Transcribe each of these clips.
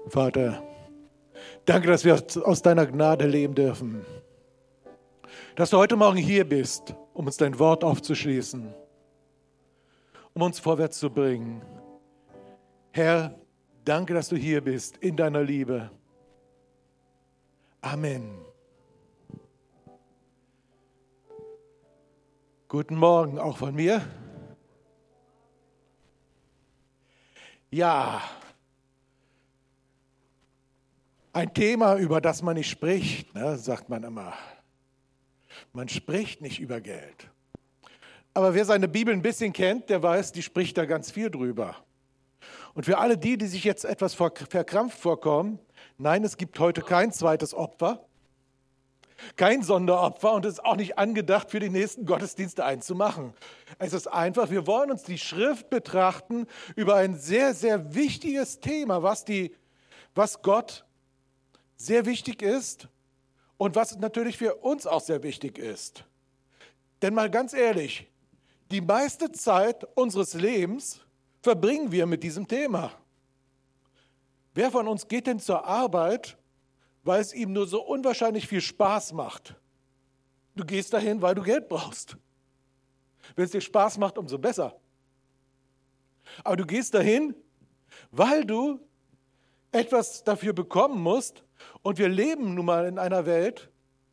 Vater, danke, dass wir aus deiner Gnade leben dürfen. Dass du heute Morgen hier bist, um uns dein Wort aufzuschließen, um uns vorwärts zu bringen. Herr, danke, dass du hier bist, in deiner Liebe. Amen. Guten Morgen auch von mir. Ja, ein Thema, über das man nicht spricht, ne, sagt man immer. Man spricht nicht über Geld. Aber wer seine Bibel ein bisschen kennt, der weiß, die spricht da ganz viel drüber. Und für alle die sich jetzt etwas verkrampft vorkommen, nein, es gibt heute kein zweites Opfer, kein Sonderopfer und es ist auch nicht angedacht, für die nächsten Gottesdienste einzumachen. Es ist einfach, wir wollen uns die Schrift betrachten über ein sehr, sehr wichtiges Thema, was Gott sehr wichtig ist und was natürlich für uns auch sehr wichtig ist. Denn mal ganz ehrlich, die meiste Zeit unseres Lebens verbringen wir mit diesem Thema. Wer von uns geht denn zur Arbeit, weil es ihm nur so unwahrscheinlich viel Spaß macht? Du gehst dahin, weil du Geld brauchst. Wenn es dir Spaß macht, umso besser. Aber du gehst dahin, weil du etwas dafür bekommen musst. Und wir leben nun mal in einer Welt,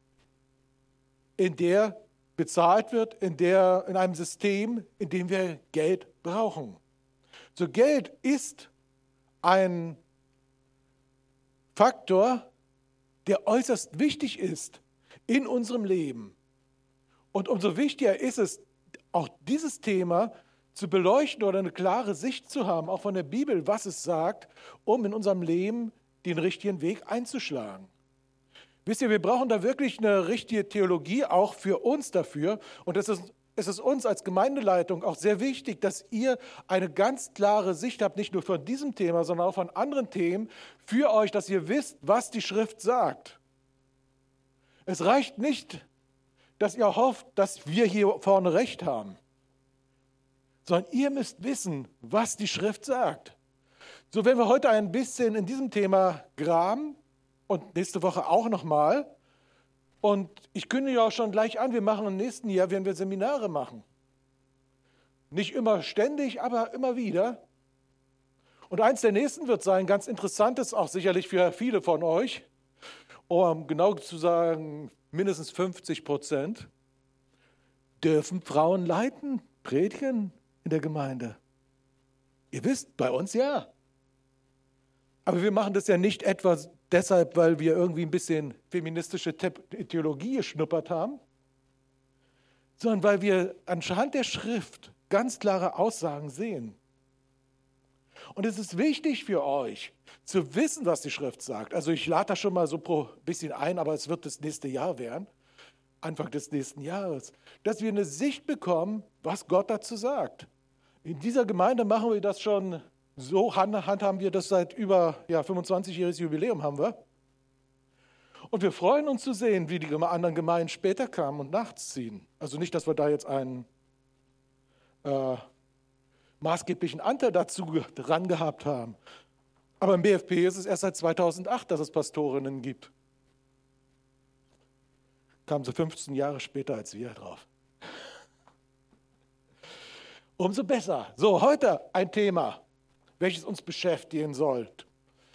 in der bezahlt wird, in einem System, in dem wir Geld brauchen. So, Geld ist ein Faktor, der äußerst wichtig ist in unserem Leben. Und umso wichtiger ist es, auch dieses Thema zu beleuchten oder eine klare Sicht zu haben, auch von der Bibel, was es sagt, um in unserem Leben den richtigen Weg einzuschlagen. Wisst ihr, wir brauchen da wirklich eine richtige Theologie auch für uns dafür. Und es ist uns als Gemeindeleitung auch sehr wichtig, dass ihr eine ganz klare Sicht habt, nicht nur von diesem Thema, sondern auch von anderen Themen für euch, dass ihr wisst, was die Schrift sagt. Es reicht nicht, dass ihr hofft, dass wir hier vorne recht haben, sondern ihr müsst wissen, was die Schrift sagt. So, wenn wir heute ein bisschen in diesem Thema graben und nächste Woche auch nochmal, und ich kündige auch schon gleich an, wir machen im nächsten Jahr, werden wir Seminare machen. Nicht immer ständig, aber immer wieder. Und eins der nächsten wird sein, ganz interessantes, auch sicherlich für viele von euch, um genau zu sagen, mindestens 50% dürfen Frauen leiten, predigen in der Gemeinde. Ihr wisst, bei uns ja. Aber wir machen das ja nicht etwa deshalb, weil wir irgendwie ein bisschen feministische Theologie geschnuppert haben, sondern weil wir anhand der Schrift ganz klare Aussagen sehen. Und es ist wichtig für euch, zu wissen, was die Schrift sagt. Also ich lade das schon mal so ein bisschen ein, aber es wird das nächste Jahr werden, Anfang des nächsten Jahres, dass wir eine Sicht bekommen, was Gott dazu sagt. In dieser Gemeinde machen wir das schon so, handhaben wir das seit über 25-jähriges Jubiläum haben wir. Und wir freuen uns zu sehen, wie die anderen Gemeinden später kamen und nachziehen. Also nicht, dass wir da jetzt einen maßgeblichen Anteil dazu dran gehabt haben. Aber im BFP ist es erst seit 2008, dass es Pastorinnen gibt. Kamen sie 15 Jahre später als wir drauf. Umso besser. So, heute ein Thema, welches uns beschäftigen sollte.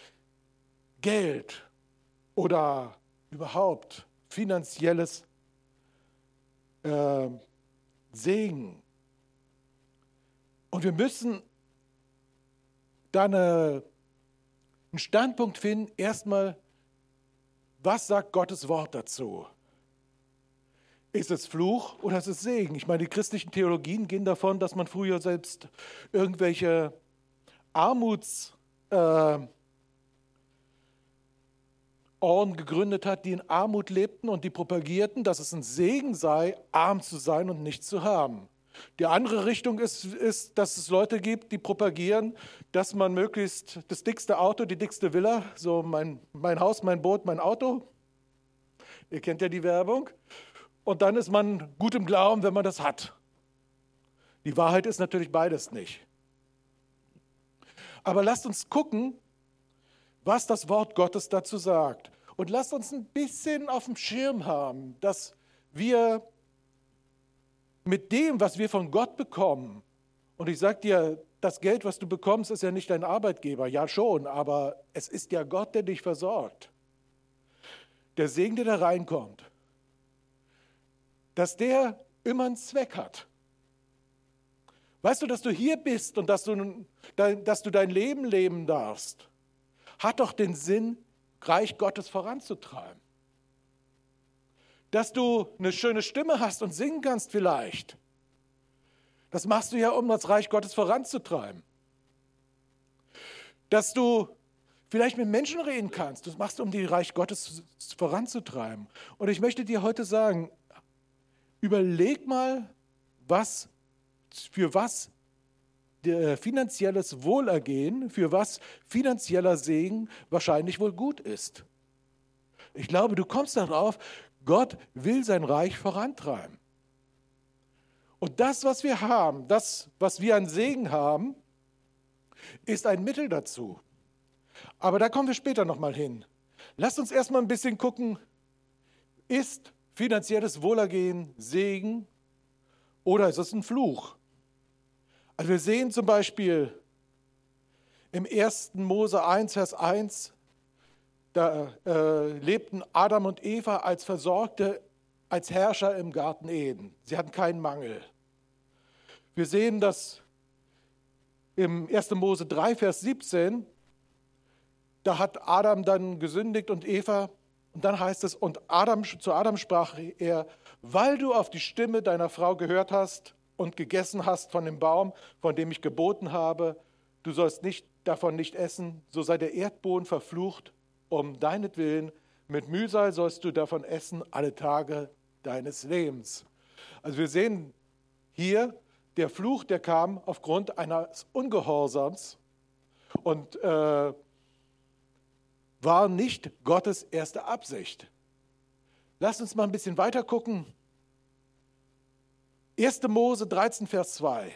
Geld oder überhaupt finanzielles Segen. Und wir müssen da einen Standpunkt finden, erstmal, was sagt Gottes Wort dazu? Ist es Fluch oder ist es Segen? Ich meine, die christlichen Theologien gehen davon, dass man früher selbst irgendwelche Armutsorden gegründet hat, die in Armut lebten und die propagierten, dass es ein Segen sei, arm zu sein und nichts zu haben. Die andere Richtung ist, dass es Leute gibt, die propagieren, dass man möglichst das dickste Auto, die dickste Villa, so mein Haus, mein Boot, mein Auto, ihr kennt ja die Werbung, und dann ist man gut im Glauben, wenn man das hat. Die Wahrheit ist natürlich beides nicht. Aber lasst uns gucken, was das Wort Gottes dazu sagt. Und lasst uns ein bisschen auf dem Schirm haben, dass wir mit dem, was wir von Gott bekommen, und ich sage dir, das Geld, was du bekommst, ist ja nicht dein Arbeitgeber, ja schon, aber es ist ja Gott, der dich versorgt. Der Segen, der da reinkommt, dass der immer einen Zweck hat. Weißt du, dass du hier bist und dass du dein Leben leben darfst, hat doch den Sinn, Reich Gottes voranzutreiben. Dass du eine schöne Stimme hast und singen kannst vielleicht. Das machst du ja, um das Reich Gottes voranzutreiben. Dass du vielleicht mit Menschen reden kannst, das machst du, um die Reich Gottes voranzutreiben. Und ich möchte dir heute sagen, überleg mal, für was finanzielles Wohlergehen, für was finanzieller Segen wahrscheinlich wohl gut ist. Ich glaube, du kommst darauf, Gott will sein Reich vorantreiben. Und das, was wir haben, das, was wir an Segen haben, ist ein Mittel dazu. Aber da kommen wir später nochmal hin. Lasst uns erstmal ein bisschen gucken, ist finanzielles Wohlergehen Segen oder ist es ein Fluch? Also wir sehen zum Beispiel im 1. Mose 1, Vers 1, da lebten Adam und Eva als Versorgte, als Herrscher im Garten Eden. Sie hatten keinen Mangel. Wir sehen das im 1. Mose 3, Vers 17, da hat Adam dann gesündigt und Eva, und dann heißt es, und zu Adam sprach er, weil du auf die Stimme deiner Frau gehört hast und gegessen hast von dem Baum, von dem ich geboten habe, du sollst davon nicht essen, so sei der Erdboden verflucht um deinetwillen, mit Mühsal sollst du davon essen alle Tage deines Lebens. Also wir sehen hier, der Fluch, der kam aufgrund eines Ungehorsams und war nicht Gottes erste Absicht. Lasst uns mal ein bisschen weiter gucken. 1. Mose 13, Vers 2.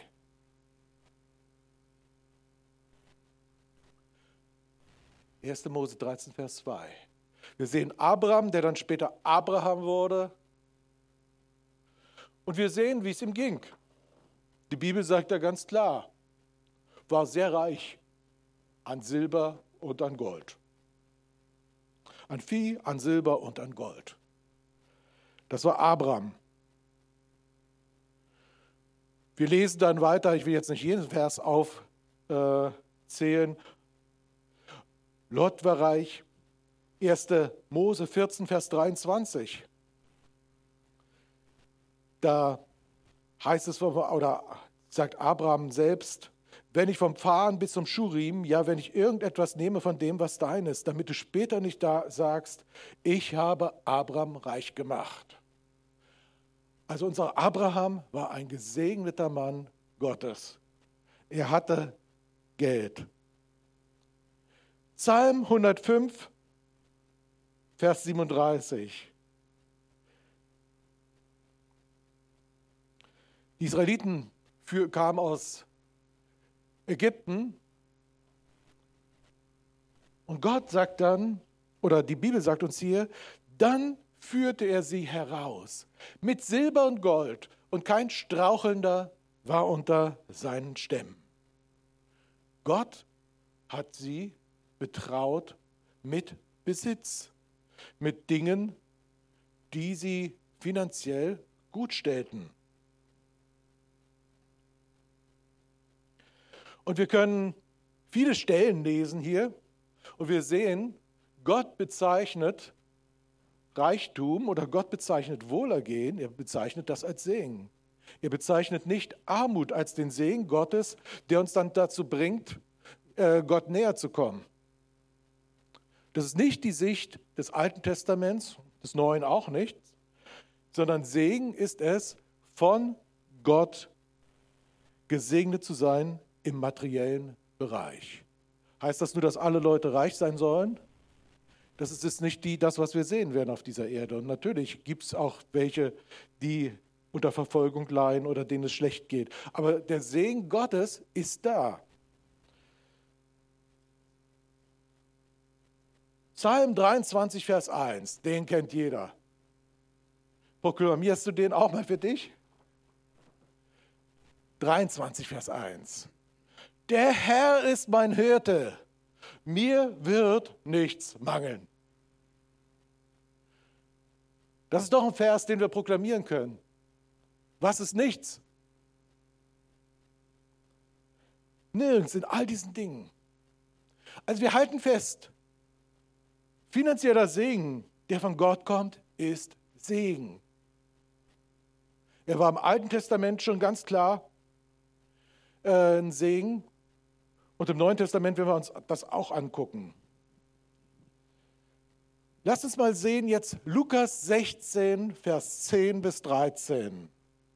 1. Mose 13, Vers 2. Wir sehen Abraham, der dann später Abraham wurde. Und wir sehen, wie es ihm ging. Die Bibel sagt da ganz klar, war sehr reich an Silber und an Gold. An Vieh, an Silber und an Gold. Das war Abraham. Wir lesen dann weiter, ich will jetzt nicht jeden Vers aufzählen. Lot war reich. 1. Mose 14, Vers 23. Da heißt es, oder sagt Abraham selbst, wenn ich vom Pfaden bis zum Schurim, ja, wenn ich irgendetwas nehme von dem, was dein ist, damit du später nicht da sagst, ich habe Abraham reich gemacht. Also unser Abraham war ein gesegneter Mann Gottes. Er hatte Geld. Psalm 105, Vers 37. Die Israeliten kamen aus Ägypten und Gott sagt dann, oder die Bibel sagt uns hier, dann führte er sie heraus mit Silber und Gold und kein Strauchelnder war unter seinen Stämmen. Gott hat sie betraut mit Besitz, mit Dingen, die sie finanziell gut stellten. Und wir können viele Stellen lesen hier und wir sehen, Gott bezeichnet Reichtum oder Gott bezeichnet Wohlergehen, er bezeichnet das als Segen. Er bezeichnet nicht Armut als den Segen Gottes, der uns dann dazu bringt, Gott näher zu kommen. Das ist nicht die Sicht des Alten Testaments, des Neuen auch nicht, sondern Segen ist es, von Gott gesegnet zu sein im materiellen Bereich. Heißt das nur, dass alle Leute reich sein sollen? Das ist jetzt nicht das, was wir sehen werden auf dieser Erde. Und natürlich gibt es auch welche, die unter Verfolgung leiden oder denen es schlecht geht. Aber der Segen Gottes ist da. Psalm 23, Vers 1, den kennt jeder. Proklamierst du den auch mal für dich? 23, Vers 1. Der Herr ist mein Hirte, mir wird nichts mangeln. Das ist doch ein Vers, den wir proklamieren können. Was ist nichts? Nirgends in all diesen Dingen. Also wir halten fest, finanzieller Segen, der von Gott kommt, ist Segen. Er war im Alten Testament schon ganz klar ein Segen. Und im Neuen Testament werden wir uns das auch angucken. Lasst uns mal sehen jetzt Lukas 16, Vers 10 bis 13.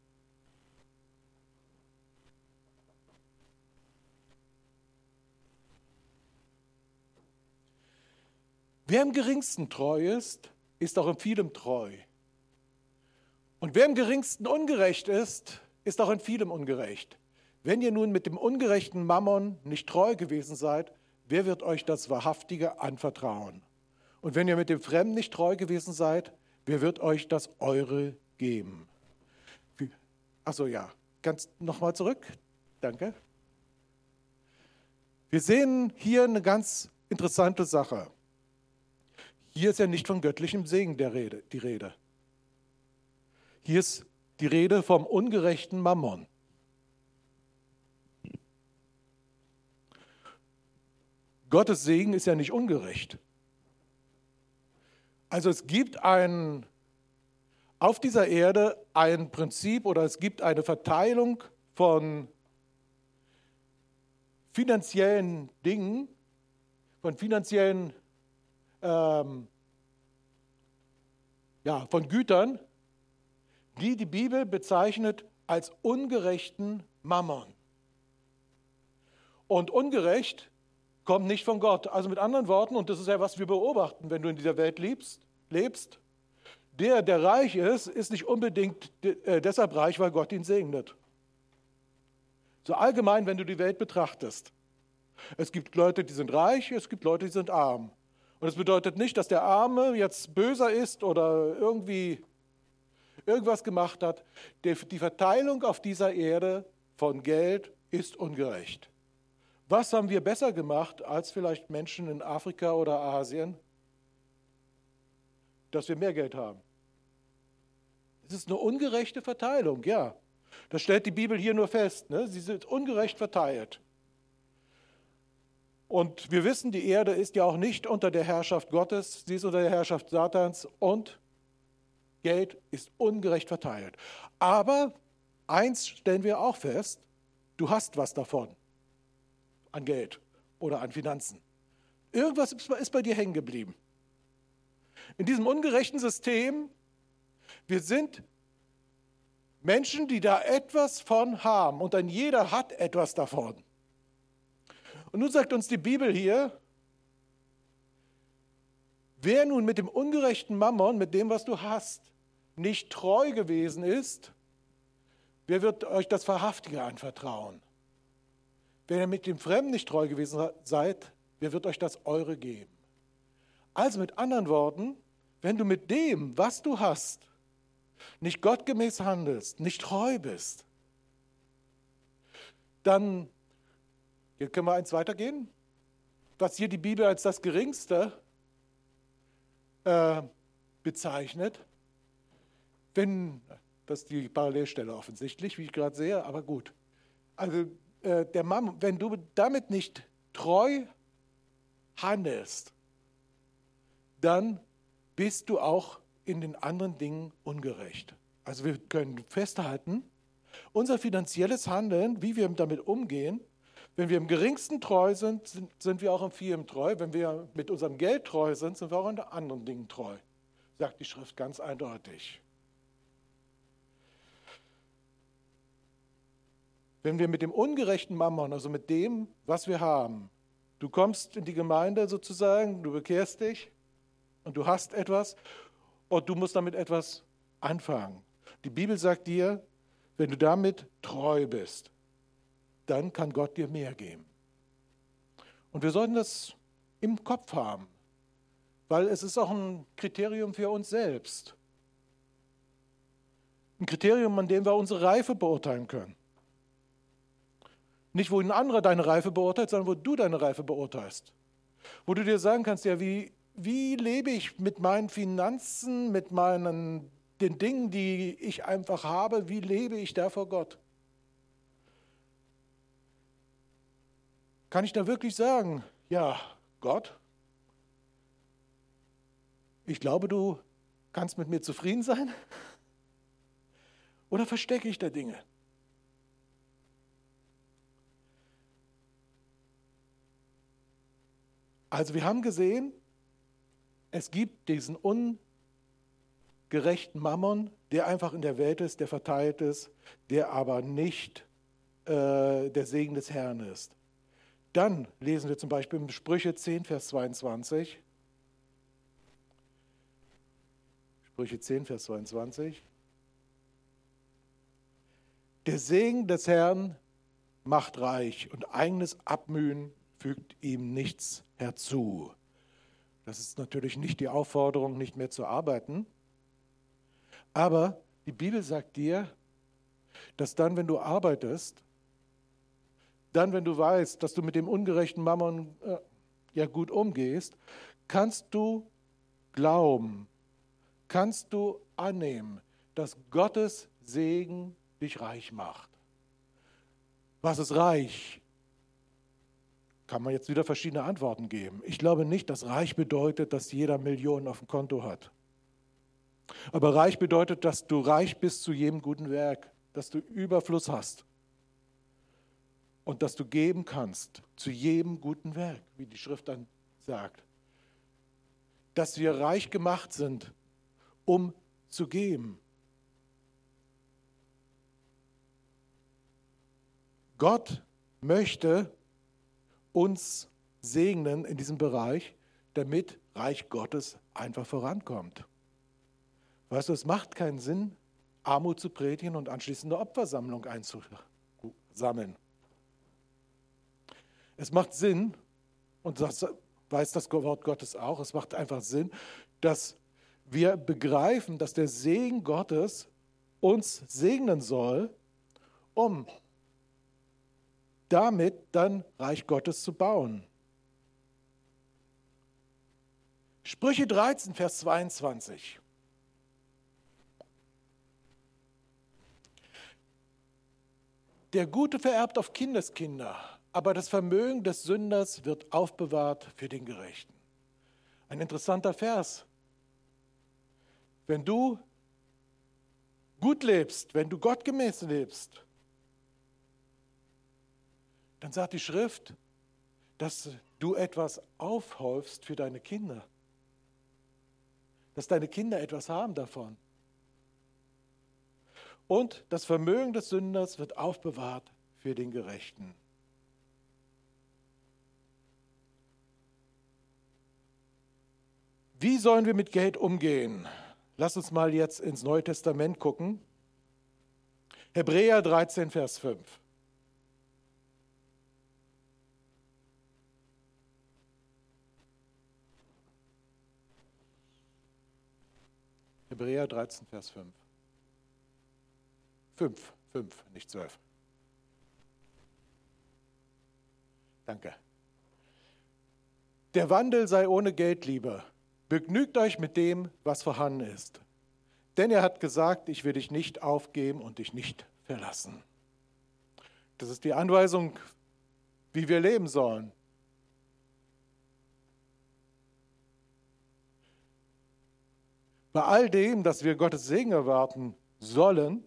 Wer im Geringsten treu ist, ist auch in vielem treu. Und wer im Geringsten ungerecht ist, ist auch in vielem ungerecht. Wenn ihr nun mit dem ungerechten Mammon nicht treu gewesen seid, wer wird euch das Wahrhaftige anvertrauen? Und wenn ihr mit dem Fremden nicht treu gewesen seid, wer wird euch das Eure geben? Achso, ja. Kannst nochmal zurück? Danke. Wir sehen hier eine ganz interessante Sache. Hier ist ja nicht von göttlichem Segen die Rede. Hier ist die Rede vom ungerechten Mammon. Gottes Segen ist ja nicht ungerecht. Also es gibt auf dieser Erde ein Prinzip oder es gibt eine Verteilung von finanziellen Dingen, von finanziellen von Gütern, die die Bibel bezeichnet als ungerechten Mammon. Und ungerecht kommt nicht von Gott. Also mit anderen Worten, und das ist ja, was wir beobachten, wenn du in dieser Welt lebst, der reich ist nicht unbedingt deshalb reich, weil Gott ihn segnet. So allgemein, wenn du die Welt betrachtest. Es gibt Leute, die sind reich, es gibt Leute, die sind arm. Und das bedeutet nicht, dass der Arme jetzt böser ist oder irgendwas gemacht hat. Die Verteilung auf dieser Erde von Geld ist ungerecht. Was haben wir besser gemacht als vielleicht Menschen in Afrika oder Asien? Dass wir mehr Geld haben. Es ist eine ungerechte Verteilung, ja. Das stellt die Bibel hier nur fest. Ne? Sie sind ungerecht verteilt. Und wir wissen, die Erde ist ja auch nicht unter der Herrschaft Gottes, sie ist unter der Herrschaft Satans und Geld ist ungerecht verteilt. Aber eins stellen wir auch fest, du hast was davon, an Geld oder an Finanzen. Irgendwas ist bei dir hängen geblieben. In diesem ungerechten System, wir sind Menschen, die da etwas von haben und dann jeder hat etwas davon. Und nun sagt uns die Bibel hier, wer nun mit dem ungerechten Mammon, mit dem, was du hast, nicht treu gewesen ist, wer wird euch das Wahrhaftige anvertrauen? Wenn ihr mit dem Fremden nicht treu gewesen seid, wer wird euch das Eure geben? Also mit anderen Worten, wenn du mit dem, was du hast, nicht gottgemäß handelst, nicht treu bist, dann, hier können wir eins weitergehen, was hier die Bibel als das Geringste bezeichnet, das ist die Parallelstelle offensichtlich, wie ich gerade sehe, aber gut. Also der Mammon, wenn du damit nicht treu handelst, dann bist du auch in den anderen Dingen ungerecht. Also wir können festhalten, unser finanzielles Handeln, wie wir damit umgehen, wenn wir im Geringsten treu sind, sind wir auch im Vielem treu. Wenn wir mit unserem Geld treu sind, sind wir auch in anderen Dingen treu, sagt die Schrift ganz eindeutig. Wenn wir mit dem ungerechten Mammon, also mit dem, was wir haben, du kommst in die Gemeinde sozusagen, du bekehrst dich und du hast etwas und du musst damit etwas anfangen. Die Bibel sagt dir, wenn du damit treu bist, dann kann Gott dir mehr geben. Und wir sollten das im Kopf haben. weil es ist auch ein Kriterium für uns selbst. Ein Kriterium, an dem wir unsere Reife beurteilen können. Nicht, wo ein anderer deine Reife beurteilt, sondern wo du deine Reife beurteilst. Wo du dir sagen kannst, ja, wie lebe ich mit meinen Finanzen, mit den Dingen, die ich einfach habe, wie lebe ich da vor Gott? Kann ich da wirklich sagen, ja, Gott, ich glaube, du kannst mit mir zufrieden sein? Oder verstecke ich da Dinge? Also wir haben gesehen, es gibt diesen ungerechten Mammon, der einfach in der Welt ist, der verteilt ist, der aber nicht der Segen des Herrn ist. Dann lesen wir zum Beispiel in Sprüche 10, Vers 22. Sprüche 10, Vers 22. Der Segen des Herrn macht reich und eigenes Abmühen fügt ihm nichts herzu. Das ist natürlich nicht die Aufforderung, nicht mehr zu arbeiten. Aber die Bibel sagt dir, dass dann, wenn du arbeitest, dann, wenn du weißt, dass du mit dem ungerechten Mammon ja gut umgehst, kannst du glauben, kannst du annehmen, dass Gottes Segen dich reich macht. Was ist reich? Kann man jetzt wieder verschiedene Antworten geben. Ich glaube nicht, dass reich bedeutet, dass jeder Millionen auf dem Konto hat. Aber reich bedeutet, dass du reich bist zu jedem guten Werk, dass du Überfluss hast und dass du geben kannst zu jedem guten Werk, wie die Schrift dann sagt. Dass wir reich gemacht sind, um zu geben. Gott möchte uns segnen in diesem Bereich, damit Reich Gottes einfach vorankommt. Weißt du, es macht keinen Sinn, Armut zu predigen und anschließend eine Opfersammlung einzusammeln. Es macht Sinn, und das weiß das Wort Gottes auch, es macht einfach Sinn, dass wir begreifen, dass der Segen Gottes uns segnen soll, um damit dann Reich Gottes zu bauen. Sprüche 13, Vers 22. Der Gute vererbt auf Kindeskinder, aber das Vermögen des Sünders wird aufbewahrt für den Gerechten. Ein interessanter Vers. Wenn du gut lebst, wenn du gottgemäß lebst, dann sagt die Schrift, dass du etwas aufhäufst für deine Kinder. Dass deine Kinder etwas haben davon. Und das Vermögen des Sünders wird aufbewahrt für den Gerechten. Wie sollen wir mit Geld umgehen? Lass uns mal jetzt ins Neue Testament gucken. Hebräer 13, Vers 5. Hebräer 13, Vers 5. 5, nicht 12. Danke. Der Wandel sei ohne Geldliebe. Begnügt euch mit dem, was vorhanden ist. Denn er hat gesagt, ich will dich nicht aufgeben und dich nicht verlassen. Das ist die Anweisung, wie wir leben sollen. Bei all dem, dass wir Gottes Segen erwarten sollen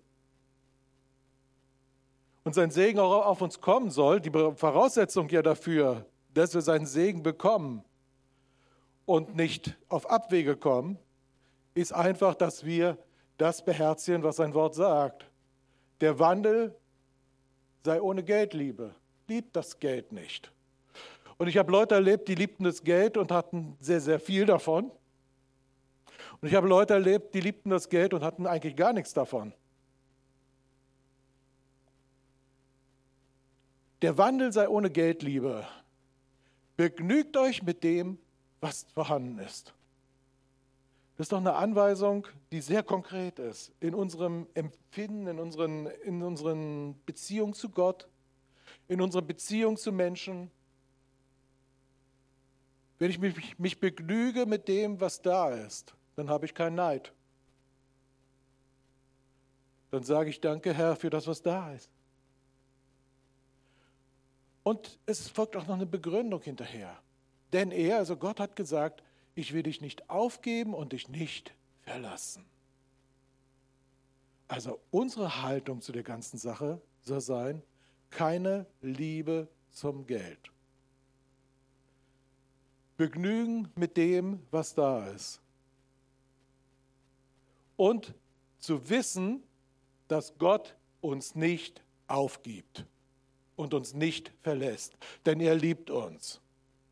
und sein Segen auch auf uns kommen soll, die Voraussetzung ja dafür, dass wir seinen Segen bekommen und nicht auf Abwege kommen, ist einfach, dass wir das beherzigen, was sein Wort sagt. Der Wandel sei ohne Geldliebe. Liebt das Geld nicht. Und ich habe Leute erlebt, die liebten das Geld und hatten sehr, sehr viel davon. Und ich habe Leute erlebt, die liebten das Geld und hatten eigentlich gar nichts davon. Der Wandel sei ohne Geldliebe. Begnügt euch mit dem, was vorhanden ist. Das ist doch eine Anweisung, die sehr konkret ist in unserem Empfinden, in unseren Beziehungen zu Gott, in unserer Beziehung zu Menschen. Wenn ich mich begnüge mit dem, was da ist, dann habe ich keinen Neid. Dann sage ich danke, Herr, für das, was da ist. Und es folgt auch noch eine Begründung hinterher. Denn also Gott hat gesagt, ich will dich nicht aufgeben und dich nicht verlassen. Also unsere Haltung zu der ganzen Sache soll sein, keine Liebe zum Geld. Begnügen mit dem, was da ist. Und zu wissen, dass Gott uns nicht aufgibt und uns nicht verlässt, denn er liebt uns.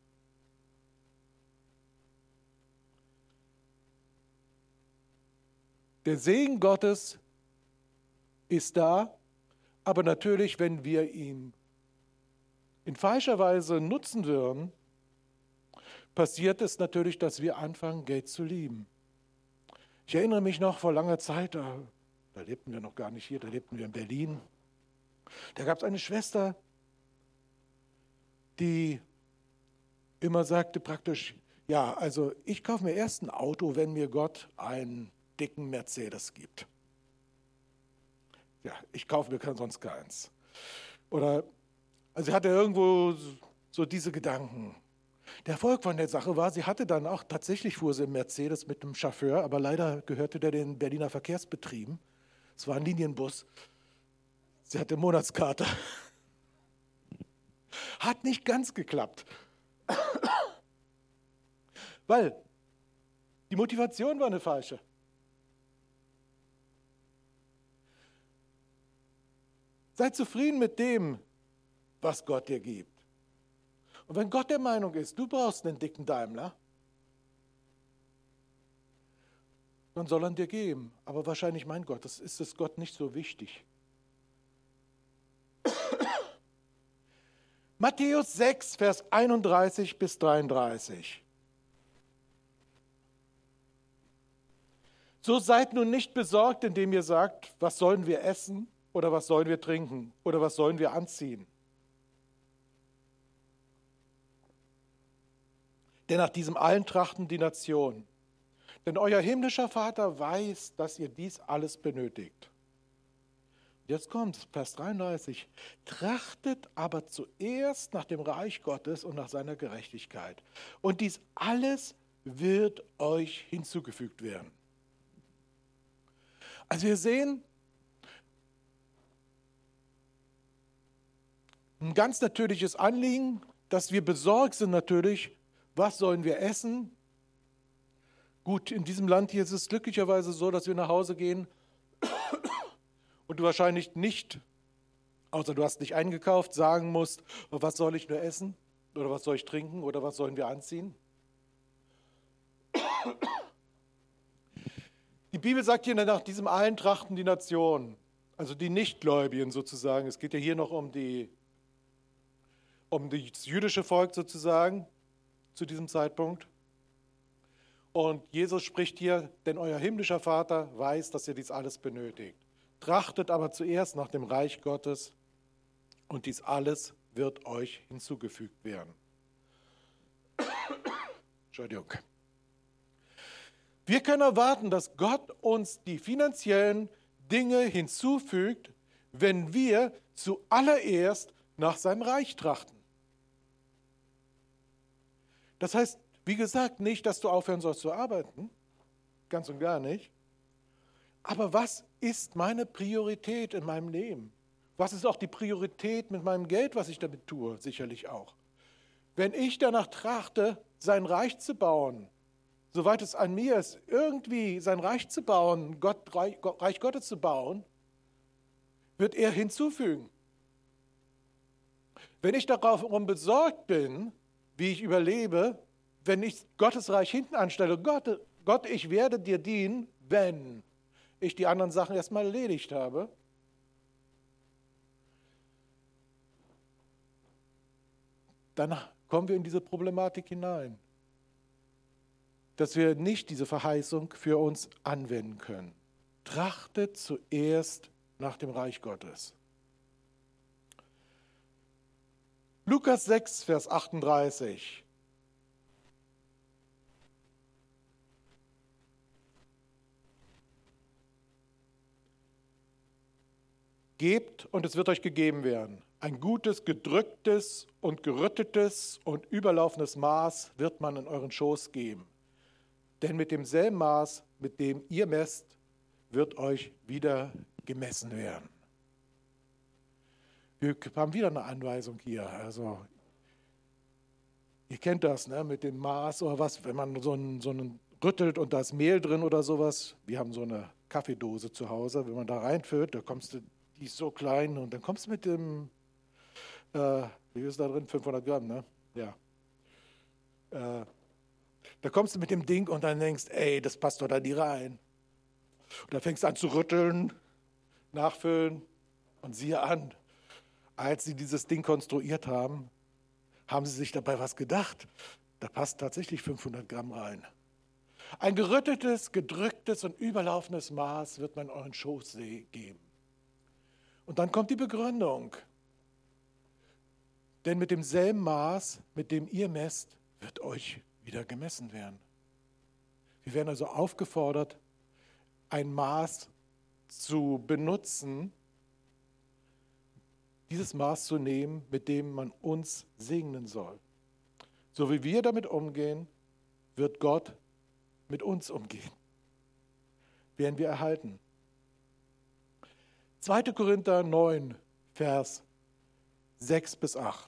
Der Segen Gottes ist da, aber natürlich, wenn wir ihn in falscher Weise nutzen würden, passiert es natürlich, dass wir anfangen, Geld zu lieben. Ich erinnere mich noch vor langer Zeit, da lebten wir noch gar nicht hier, da lebten wir in Berlin. Da gab es eine Schwester, die immer sagte praktisch, ja, also ich kaufe mir erst ein Auto, wenn mir Gott einen dicken Mercedes gibt. Ja, ich kaufe mir sonst keins. Oder, also sie hatte irgendwo so diese Gedanken. Der Erfolg von der Sache war, sie hatte dann auch, tatsächlich fuhr sie im Mercedes mit einem Chauffeur, aber leider gehörte der den Berliner Verkehrsbetrieben. Es war ein Linienbus. Sie hatte Monatskarte. Hat nicht ganz geklappt. Weil die Motivation war eine falsche. Sei zufrieden mit dem, was Gott dir gibt. Und wenn Gott der Meinung ist, du brauchst einen dicken Daimler, dann soll er ihn dir geben. Aber wahrscheinlich meint Gott, das ist es Gott nicht so wichtig. Matthäus 6, Vers 31 bis 33. So seid nun nicht besorgt, indem ihr sagt, was sollen wir essen oder was sollen wir trinken oder was sollen wir anziehen. Denn nach diesem allen trachten die Nationen. Denn euer himmlischer Vater weiß, dass ihr dies alles benötigt. Jetzt kommt Vers 33. Trachtet aber zuerst nach dem Reich Gottes und nach seiner Gerechtigkeit. Und dies alles wird euch hinzugefügt werden. Also wir sehen, ein ganz natürliches Anliegen, dass wir besorgt sind natürlich, was sollen wir essen? Gut, in diesem Land hier ist es glücklicherweise so, dass wir nach Hause gehen und du wahrscheinlich nicht, außer du hast nicht eingekauft, sagen musst, was soll ich nur essen oder was soll ich trinken oder was sollen wir anziehen? Die Bibel sagt hier, nach diesem allen trachten die Nationen, also die Nichtgläubigen sozusagen. Es geht ja hier noch um das jüdische Volk sozusagen zu diesem Zeitpunkt. Und Jesus spricht hier, denn euer himmlischer Vater weiß, dass ihr dies alles benötigt. Trachtet aber zuerst nach dem Reich Gottes und dies alles wird euch hinzugefügt werden. Entschuldigung. Wir können erwarten, dass Gott uns die finanziellen Dinge hinzufügt, wenn wir zuallererst nach seinem Reich trachten. Das heißt, wie gesagt, nicht, dass du aufhören sollst zu arbeiten, ganz und gar nicht. Aber was ist meine Priorität in meinem Leben? Was ist auch die Priorität mit meinem Geld, was ich damit tue? Sicherlich auch. Wenn ich danach trachte, sein Reich zu bauen, soweit es an mir ist, irgendwie sein Reich zu bauen, Reich Gottes zu bauen, wird er hinzufügen. Wenn ich darum besorgt bin, wie ich überlebe, wenn ich Gottes Reich hinten anstelle, Gott, ich werde dir dienen, wenn ich die anderen Sachen erstmal erledigt habe, dann kommen wir in diese Problematik hinein. dass wir nicht diese Verheißung für uns anwenden können. Trachtet zuerst nach dem Reich Gottes. Lukas 6, Vers 38. Gebt und es wird euch gegeben werden. Ein gutes, gedrücktes und gerüttetes und überlaufendes Maß wird man in euren Schoß geben. Denn mit demselben Maß, mit dem ihr messt, wird euch wieder gemessen werden. Wir haben wieder eine Anweisung hier. Also, ihr kennt das, ne, mit dem Maß oder was, wenn man so einen rüttelt und da ist Mehl drin oder sowas. Wir haben so eine Kaffeedose zu Hause. Wenn man da reinfüllt, da kommst du, die ist so klein und dann kommst du mit dem, wie ist da drin? 500 Gramm, ne? Ja. Da kommst du mit dem Ding und dann denkst, ey, das passt doch da nie rein. Und dann fängst du an zu rütteln, nachfüllen und siehe an, als sie dieses Ding konstruiert haben, haben sie sich dabei was gedacht. Da passt tatsächlich 500 Gramm rein. Ein gerütteltes, gedrücktes und überlaufendes Maß wird man in euren Schoß geben. Und dann kommt die Begründung. Denn mit demselben Maß, mit dem ihr messt, wird euch wieder gemessen werden. Wir werden also aufgefordert, ein Maß zu benutzen, dieses Maß zu nehmen, mit dem man uns segnen soll. So wie wir damit umgehen, wird Gott mit uns umgehen. Werden wir erhalten. 2. Korinther 9, Vers 6 bis 8.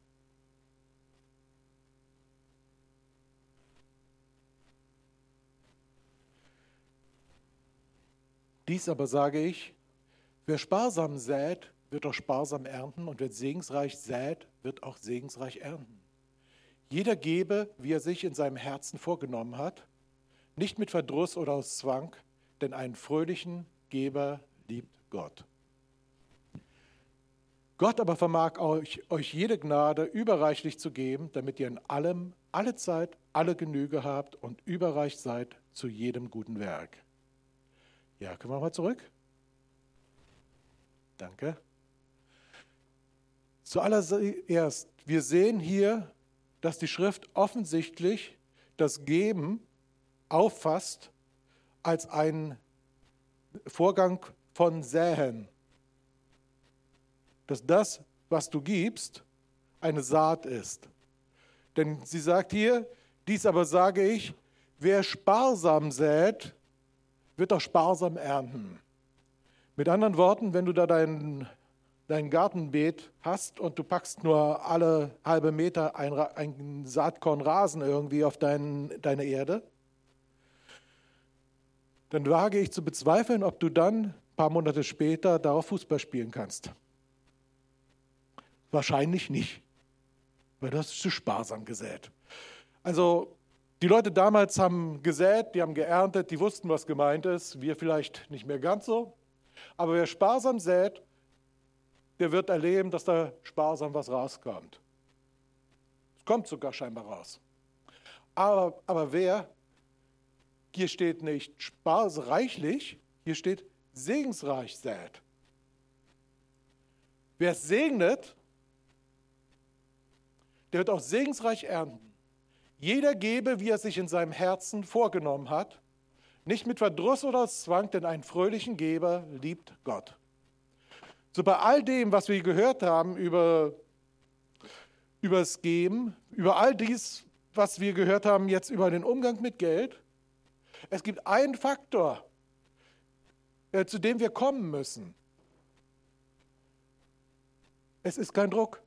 Dies aber sage ich, wer sparsam sät, wird auch sparsam ernten, und wer segensreich sät, wird auch segensreich ernten. Jeder gebe, wie er sich in seinem Herzen vorgenommen hat, nicht mit Verdruss oder aus Zwang, denn einen fröhlichen Geber liebt Gott. Gott aber vermag euch jede Gnade überreichlich zu geben, damit ihr in allem, alle Zeit, alle Genüge habt und überreich seid zu jedem guten Werk. Ja, können wir mal zurück? Danke. Zuallererst, wir sehen hier, dass die Schrift offensichtlich das Geben auffasst als einen Vorgang von Säen. Dass das, was du gibst, eine Saat ist. Denn sie sagt hier, dies aber sage ich, wer sparsam sät, wird auch sparsam ernten. Mit anderen Worten, wenn du da dein Gartenbeet hast und du packst nur alle halbe Meter ein Saatkorn Rasen irgendwie auf deine Erde, dann wage ich zu bezweifeln, ob du dann ein paar Monate später darauf Fußball spielen kannst. Wahrscheinlich nicht, weil du hast zu sparsam gesät. Also die Leute damals haben gesät, die haben geerntet, die wussten, was gemeint ist. Wir vielleicht nicht mehr ganz so. Aber wer sparsam sät, der wird erleben, dass da sparsam was rauskommt. Es kommt sogar scheinbar raus. Aber wer, hier steht nicht reichlich, hier steht segensreich sät. Wer es segnet, der wird auch segensreich ernten. Jeder gebe, wie er sich in seinem Herzen vorgenommen hat, nicht mit Verdruss oder aus Zwang, denn einen fröhlichen Geber liebt Gott. So bei all dem, was wir gehört haben über das Geben, über all dies, was wir gehört haben jetzt über den Umgang mit Geld, es gibt einen Faktor, zu dem wir kommen müssen. Es ist kein Druck.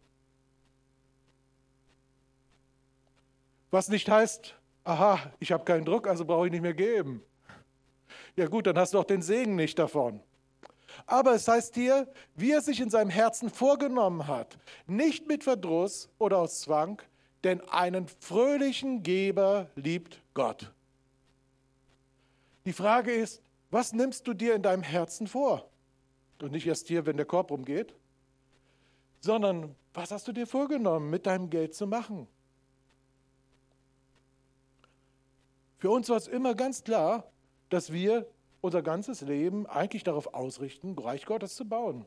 Was nicht heißt, aha, ich habe keinen Druck, also brauche ich nicht mehr geben. Ja gut, dann hast du auch den Segen nicht davon. Aber es heißt hier, wie er sich in seinem Herzen vorgenommen hat, nicht mit Verdruss oder aus Zwang, denn einen fröhlichen Geber liebt Gott. Die Frage ist, was nimmst du dir in deinem Herzen vor? Und nicht erst hier, wenn der Korb rumgeht, sondern was hast du dir vorgenommen, mit deinem Geld zu machen? Für uns war es immer ganz klar, dass wir unser ganzes Leben eigentlich darauf ausrichten, Reich Gottes zu bauen.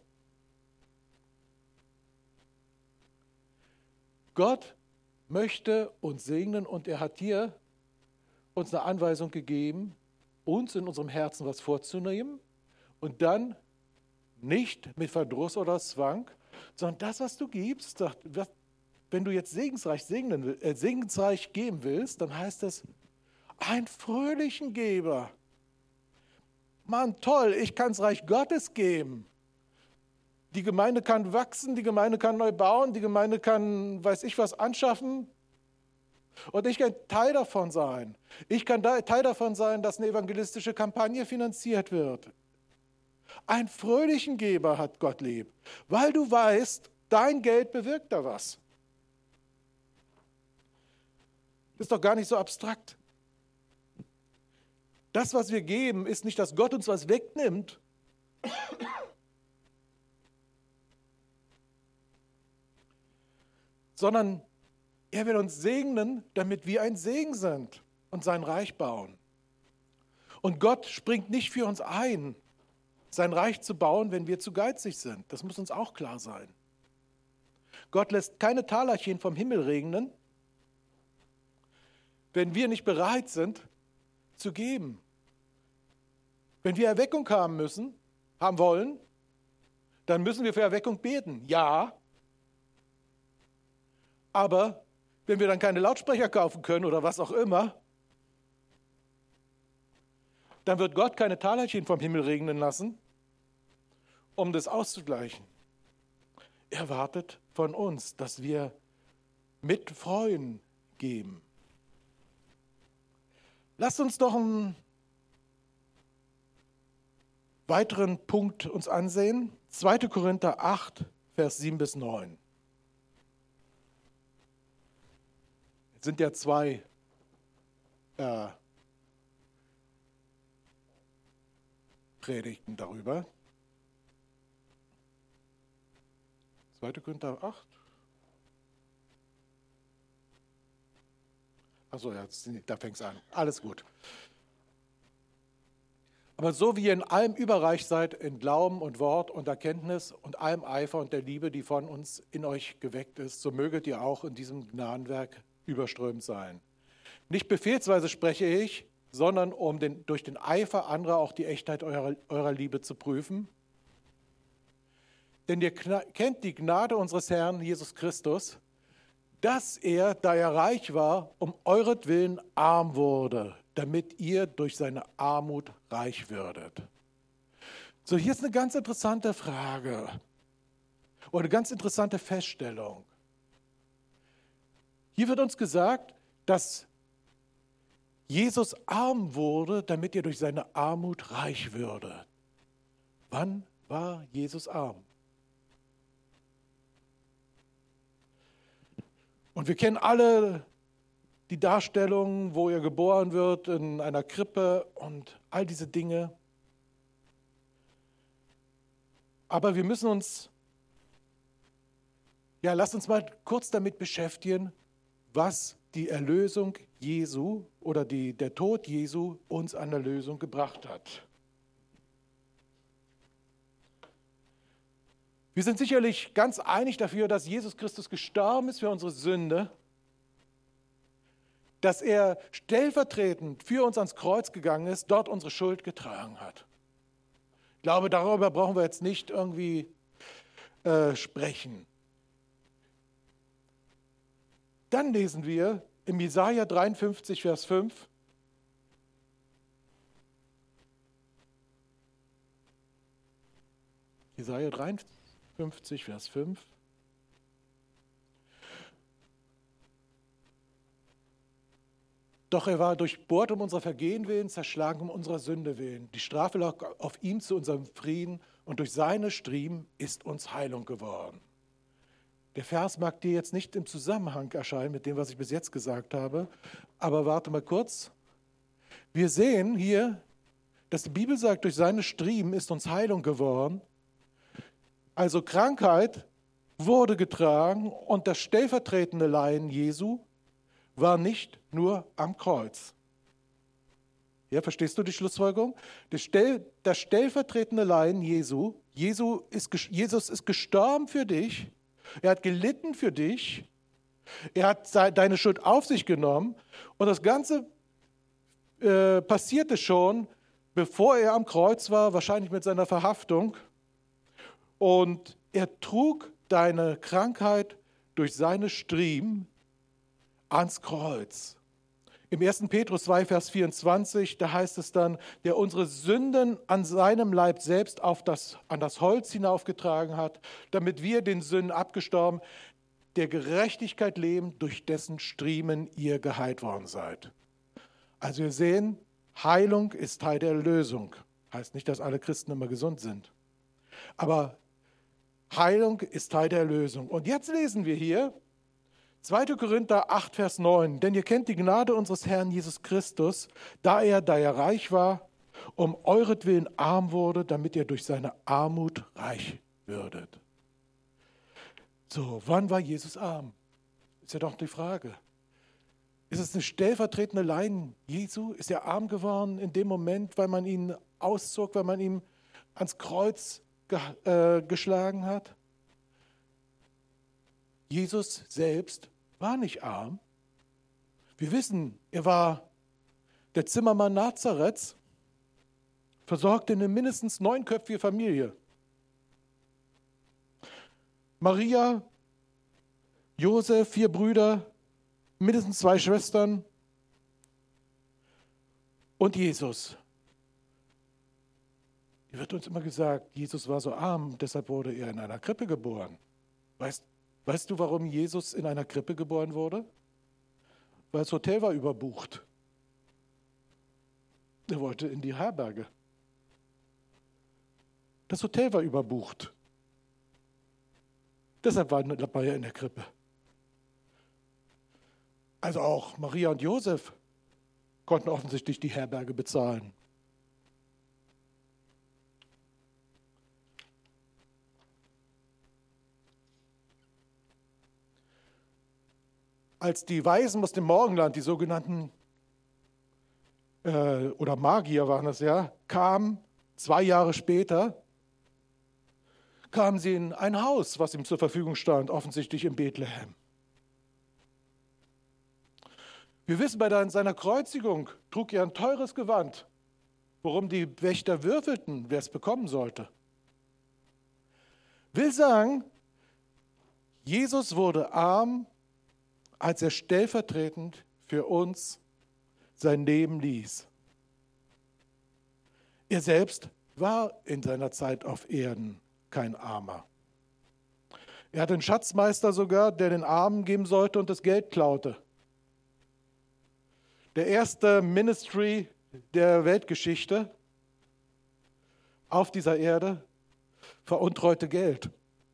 Gott möchte uns segnen und er hat hier uns eine Anweisung gegeben, uns in unserem Herzen was vorzunehmen und dann nicht mit Verdruss oder Zwang, sondern das, was du gibst, wenn du jetzt segensreich geben willst, dann heißt es, einen fröhlichen Geber. Mann, toll, ich kann das Reich Gottes geben. Die Gemeinde kann wachsen, die Gemeinde kann neu bauen, die Gemeinde kann, weiß ich was, anschaffen. Und ich kann Teil davon sein. Ich kann Teil davon sein, dass eine evangelistische Kampagne finanziert wird. Einen fröhlichen Geber hat Gott lieb, weil du weißt, dein Geld bewirkt da was. Das ist doch gar nicht so abstrakt. Das, was wir geben, ist nicht, dass Gott uns was wegnimmt, sondern er will uns segnen, damit wir ein Segen sind und sein Reich bauen. Und Gott springt nicht für uns ein, sein Reich zu bauen, wenn wir zu geizig sind. Das muss uns auch klar sein. Gott lässt keine Talerchen vom Himmel regnen, wenn wir nicht bereit sind, zu geben. Wenn wir Erweckung haben wollen, dann müssen wir für Erweckung beten. Ja, aber wenn wir dann keine Lautsprecher kaufen können oder was auch immer, dann wird Gott keine Talerchen vom Himmel regnen lassen, um das auszugleichen. Er wartet von uns, dass wir mit Freuden geben. Lasst uns noch einen weiteren Punkt uns ansehen. 2. Korinther 8, Vers 7 bis 9. Es sind ja zwei Predigten darüber. 2. Korinther 8. Achso, ja, da fängt es an. Alles gut. Aber so wie ihr in allem überreich seid, in Glauben und Wort und Erkenntnis und allem Eifer und der Liebe, die von uns in euch geweckt ist, so möget ihr auch in diesem Gnadenwerk überströmt sein. Nicht befehlsweise spreche ich, sondern um durch den Eifer anderer auch die Echtheit eurer Liebe zu prüfen. Denn ihr kennt die Gnade unseres Herrn Jesus Christus, dass er, da er reich war, um euretwillen arm wurde, damit ihr durch seine Armut reich würdet. So, hier ist eine ganz interessante Frage oder eine ganz interessante Feststellung. Hier wird uns gesagt, dass Jesus arm wurde, damit ihr durch seine Armut reich würdet. Wann war Jesus arm? Und wir kennen alle die Darstellung, wo er geboren wird in einer Krippe und all diese Dinge. Aber wir müssen lasst uns mal kurz damit beschäftigen, was die Erlösung Jesu oder der Tod Jesu uns an der Lösung gebracht hat. Wir sind sicherlich ganz einig dafür, dass Jesus Christus gestorben ist für unsere Sünde, dass er stellvertretend für uns ans Kreuz gegangen ist, dort unsere Schuld getragen hat. Ich glaube, darüber brauchen wir jetzt nicht irgendwie sprechen. Dann lesen wir im Jesaja 53, Vers 5, Jesaja 53, Vers 5. Doch er war durchbohrt um unser Vergehen willen, zerschlagen um unserer Sünde willen. Die Strafe lag auf ihm zu unserem Frieden und durch seine Striemen ist uns Heilung geworden. Der Vers mag dir jetzt nicht im Zusammenhang erscheinen mit dem, was ich bis jetzt gesagt habe, aber warte mal kurz. Wir sehen hier, dass die Bibel sagt, durch seine Striemen ist uns Heilung geworden. Also Krankheit wurde getragen und das stellvertretende Leiden Jesu war nicht nur am Kreuz. Ja, verstehst du die Schlussfolgerung? Das stellvertretende Leiden Jesus ist gestorben für dich, er hat gelitten für dich, er hat deine Schuld auf sich genommen und das Ganze passierte schon, bevor er am Kreuz war, wahrscheinlich mit seiner Verhaftung. Und er trug deine Krankheit durch seine Striemen ans Kreuz. Im 1. Petrus 2, Vers 24, da heißt es dann, der unsere Sünden an seinem Leib selbst an das Holz hinaufgetragen hat, damit wir den Sünden abgestorben, der Gerechtigkeit leben, durch dessen Striemen ihr geheilt worden seid. Also wir sehen, Heilung ist Teil der Lösung. Heißt nicht, dass alle Christen immer gesund sind. Aber Heilung ist Teil der Lösung. Und jetzt lesen wir hier 2. Korinther 8, Vers 9. Denn ihr kennt die Gnade unseres Herrn Jesus Christus, da er reich war, um euretwillen arm wurde, damit ihr durch seine Armut reich würdet. So, wann war Jesus arm? Ist ja doch die Frage. Ist es eine stellvertretende Leiden Jesu? Ist er arm geworden in dem Moment, weil man ihn auszog, weil man ihn ans Kreuz geschlagen hat? Jesus selbst war nicht arm. Wir wissen, er war der Zimmermann Nazareths, versorgte eine mindestens 9-köpfige Familie. Maria, Josef, 4 Brüder, mindestens 2 Schwestern und Jesus. Hier wird uns immer gesagt, Jesus war so arm, deshalb wurde er in einer Krippe geboren. Weißt du, warum Jesus in einer Krippe geboren wurde? Weil das Hotel war überbucht. Er wollte in die Herberge. Das Hotel war überbucht. Deshalb war er in der Krippe. Also auch Maria und Josef konnten offensichtlich die Herberge bezahlen. Als die Weisen aus dem Morgenland, die sogenannten, oder Magier waren das ja, kamen 2 Jahre später, kamen sie in ein Haus, was ihm zur Verfügung stand, offensichtlich in Bethlehem. Wir wissen, bei seiner Kreuzigung trug er ein teures Gewand, worum die Wächter würfelten, wer es bekommen sollte. Will sagen, Jesus wurde arm, als er stellvertretend für uns sein Leben ließ. Er selbst war in seiner Zeit auf Erden kein Armer. Er hatte einen Schatzmeister sogar, der den Armen geben sollte und das Geld klaute. Der erste Ministry der Weltgeschichte auf dieser Erde veruntreute Geld.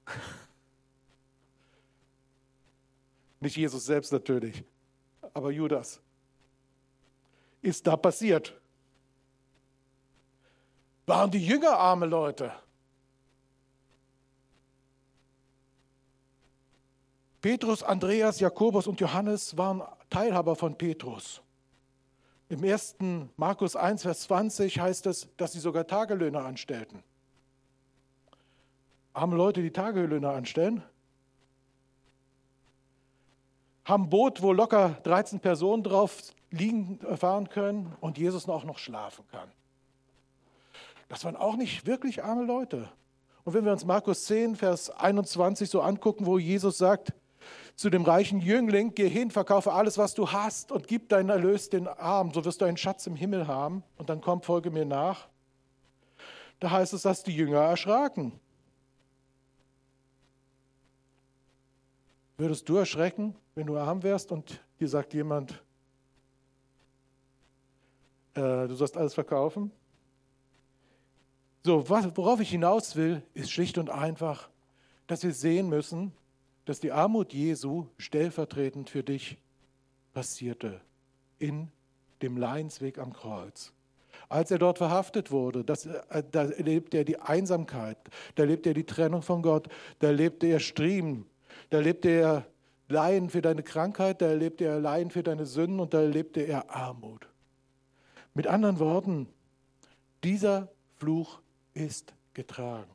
Nicht Jesus selbst natürlich, aber Judas. Ist da passiert. Waren die Jünger arme Leute? Petrus, Andreas, Jakobus und Johannes waren Teilhaber von Petrus. Im 1. Markus 1, Vers 20 heißt es, dass sie sogar Tagelöhner anstellten. Arme Leute, die Tagelöhner anstellen, haben ein Boot, wo locker 13 Personen drauf fahren können und Jesus auch noch schlafen kann. Das waren auch nicht wirklich arme Leute. Und wenn wir uns Markus 10, Vers 21 so angucken, wo Jesus sagt zu dem reichen Jüngling, geh hin, verkaufe alles, was du hast und gib deinen Erlös den Armen, so wirst du einen Schatz im Himmel haben und dann komm, folge mir nach. Da heißt es, dass die Jünger erschraken. Würdest du erschrecken, wenn du arm wärst und dir sagt jemand, du sollst alles verkaufen? So, worauf ich hinaus will, ist schlicht und einfach, dass wir sehen müssen, dass die Armut Jesu stellvertretend für dich passierte in dem Leidensweg am Kreuz. Als er dort verhaftet wurde, da erlebte er die Einsamkeit, da erlebte er die Trennung von Gott, da erlebte er Striemen, da erlebte er Leiden für deine Krankheit, da erlebte er Leiden für deine Sünden und da erlebte er Armut. Mit anderen Worten, dieser Fluch ist getragen.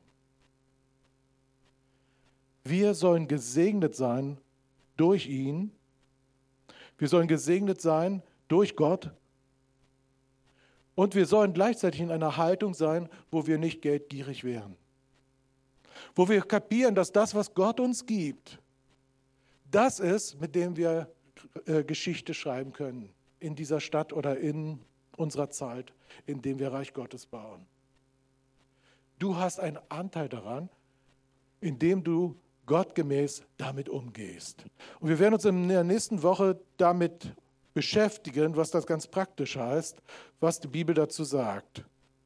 Wir sollen gesegnet sein durch ihn. Wir sollen gesegnet sein durch Gott. Und wir sollen gleichzeitig in einer Haltung sein, wo wir nicht geldgierig wären. Wo wir kapieren, dass das, was Gott uns gibt, das ist, mit dem wir Geschichte schreiben können. In dieser Stadt oder in unserer Zeit, in dem wir Reich Gottes bauen. Du hast einen Anteil daran, indem du gottgemäß damit umgehst. Und wir werden uns in der nächsten Woche damit beschäftigen, was das ganz praktisch heißt, was die Bibel dazu sagt.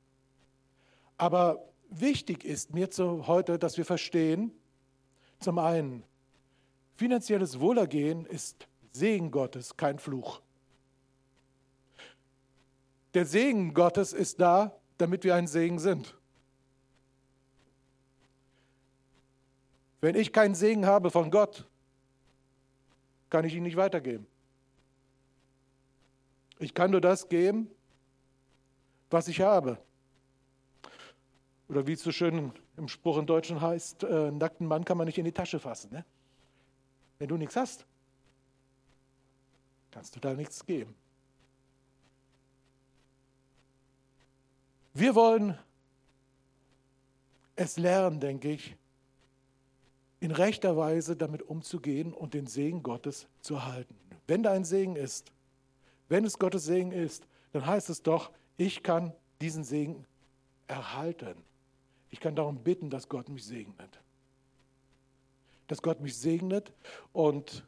Aber wichtig ist mir heute, dass wir verstehen, zum einen, finanzielles Wohlergehen ist Segen Gottes, kein Fluch. Der Segen Gottes ist da, damit wir ein Segen sind. Wenn ich keinen Segen habe von Gott, kann ich ihn nicht weitergeben. Ich kann nur das geben, was ich habe. Oder wie es so schön im Spruch im Deutschen heißt, einen nackten Mann kann man nicht in die Tasche fassen. Ne? Wenn du nichts hast, kannst du da nichts geben. Wir wollen es lernen, denke ich, in rechter Weise damit umzugehen und den Segen Gottes zu erhalten. Wenn da ein Segen ist, wenn es Gottes Segen ist, dann heißt es doch, ich kann diesen Segen erhalten. Ich kann darum bitten, dass Gott mich segnet. Dass Gott mich segnet und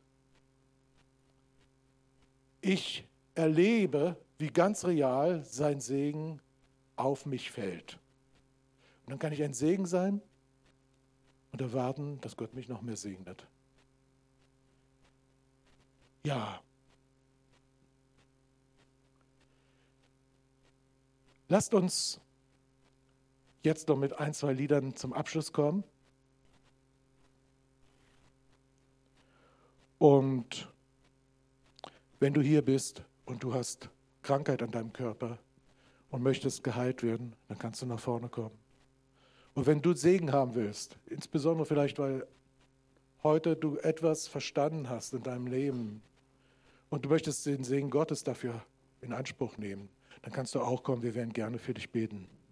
ich erlebe, wie ganz real sein Segen auf mich fällt. Und dann kann ich ein Segen sein und erwarten, dass Gott mich noch mehr segnet. Ja. Lasst uns jetzt noch mit 1, 2 Liedern zum Abschluss kommen. Und wenn du hier bist und du hast Krankheit an deinem Körper und möchtest geheilt werden, dann kannst du nach vorne kommen. Und wenn du Segen haben willst, insbesondere vielleicht, weil heute du etwas verstanden hast in deinem Leben und du möchtest den Segen Gottes dafür in Anspruch nehmen, dann kannst du auch kommen, wir werden gerne für dich beten.